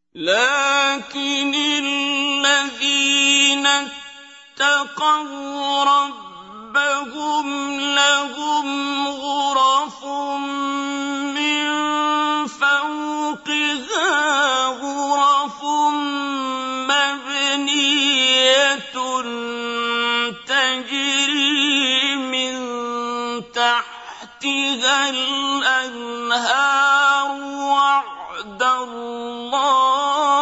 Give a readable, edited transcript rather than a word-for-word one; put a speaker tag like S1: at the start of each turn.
S1: لكن الذين اتقوا ربهم لهم غرف من فوقها غرف مبنية تجري من تحتها الأنهار وعد الله